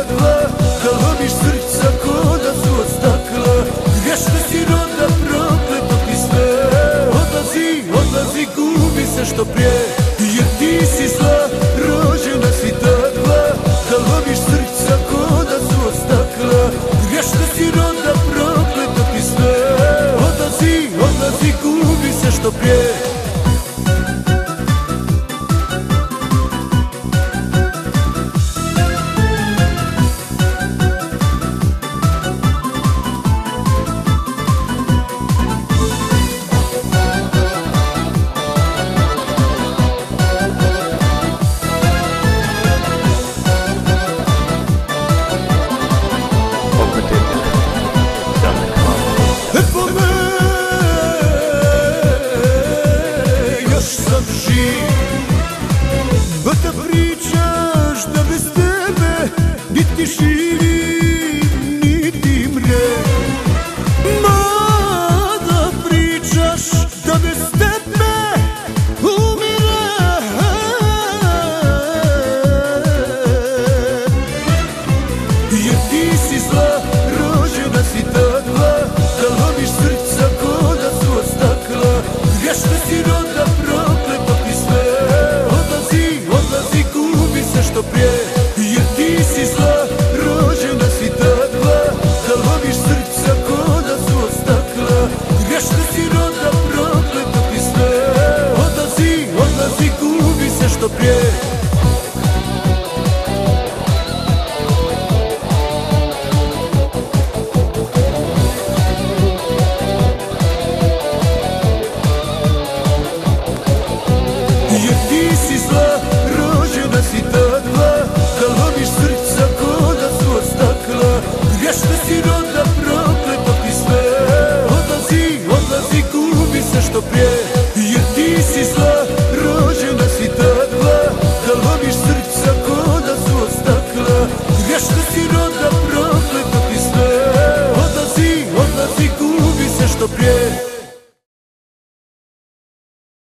dva, da lomiš srca ko da su od stakla. Grešna si roda, prokleto ti sve. Odlazi, odlazi, gubi se što prije, jer ti si zla, rođena si takva, da lomiš srca ko da su od stakla. Grešna si roda, prokleto ti sve. Odlazi, odlazi, gubi se što prije. Evo me, još sam živ, da pričaš da bez tebe niti živim, niti mrem. Da pričaš da bez tebe umirem, jer